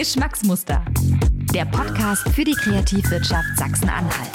Geschmacksmuster, der Podcast für die Kreativwirtschaft Sachsen-Anhalt.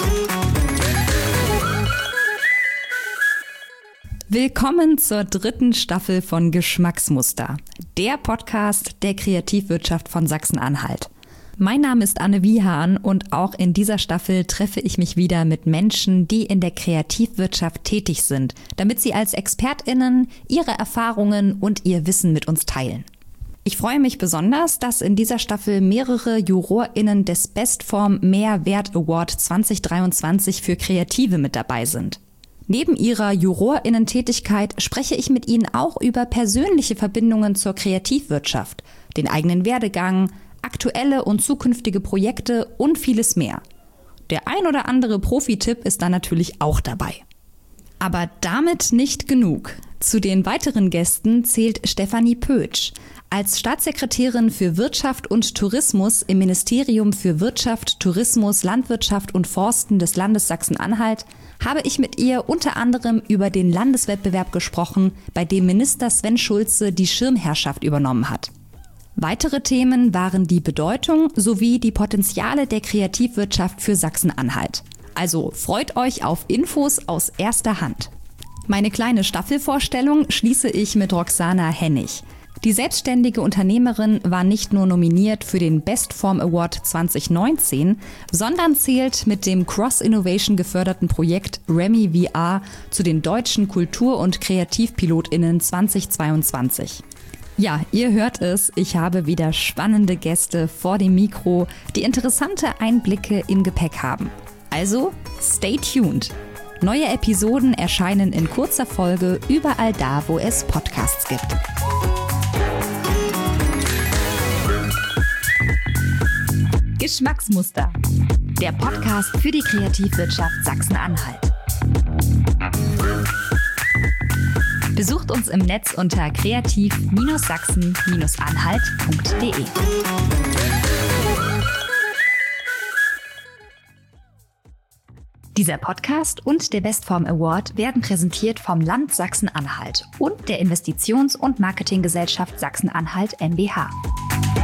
Willkommen zur 3. Staffel von Geschmacksmuster, der Podcast der Kreativwirtschaft von Sachsen-Anhalt. Mein Name ist Anne Wiehan und auch in dieser Staffel treffe ich mich wieder mit Menschen, die in der Kreativwirtschaft tätig sind, damit sie als ExpertInnen ihre Erfahrungen und ihr Wissen mit uns teilen. Ich freue mich besonders, dass in dieser Staffel mehrere JurorInnen des Bestform Mehrwert Award 2023 für Kreative mit dabei sind. Neben ihrer JurorInnen-Tätigkeit spreche ich mit ihnen auch über persönliche Verbindungen zur Kreativwirtschaft, den eigenen Werdegang, aktuelle und zukünftige Projekte und vieles mehr. Der ein oder andere Profi-Tipp ist da natürlich auch dabei. Aber damit nicht genug. Zu den weiteren Gästen zählt Stefanie Pötsch. Als Staatssekretärin für Wirtschaft und Tourismus im Ministerium für Wirtschaft, Tourismus, Landwirtschaft und Forsten des Landes Sachsen-Anhalt habe ich mit ihr unter anderem über den Landeswettbewerb gesprochen, bei dem Minister Sven Schulze die Schirmherrschaft übernommen hat. Weitere Themen waren die Bedeutung sowie die Potenziale der Kreativwirtschaft für Sachsen-Anhalt. Also freut euch auf Infos aus erster Hand. Meine kleine Staffelvorstellung schließe ich mit Roxana Hennig. Die selbstständige Unternehmerin war nicht nur nominiert für den Bestform Award 2019, sondern zählt mit dem Cross-Innovation geförderten Projekt Remy VR zu den deutschen Kultur- und KreativpilotInnen 2022. Ja, ihr hört es, ich habe wieder spannende Gäste vor dem Mikro, die interessante Einblicke im Gepäck haben. Also, stay tuned! Neue Episoden erscheinen in kurzer Folge überall da, wo es Podcasts gibt. Geschmacksmuster, der Podcast für die Kreativwirtschaft Sachsen-Anhalt. Besucht uns im Netz unter kreativ-sachsen-anhalt.de. Dieser Podcast und der Bestform Award werden präsentiert vom Land Sachsen-Anhalt und der Investitions- und Marketinggesellschaft Sachsen-Anhalt mbH.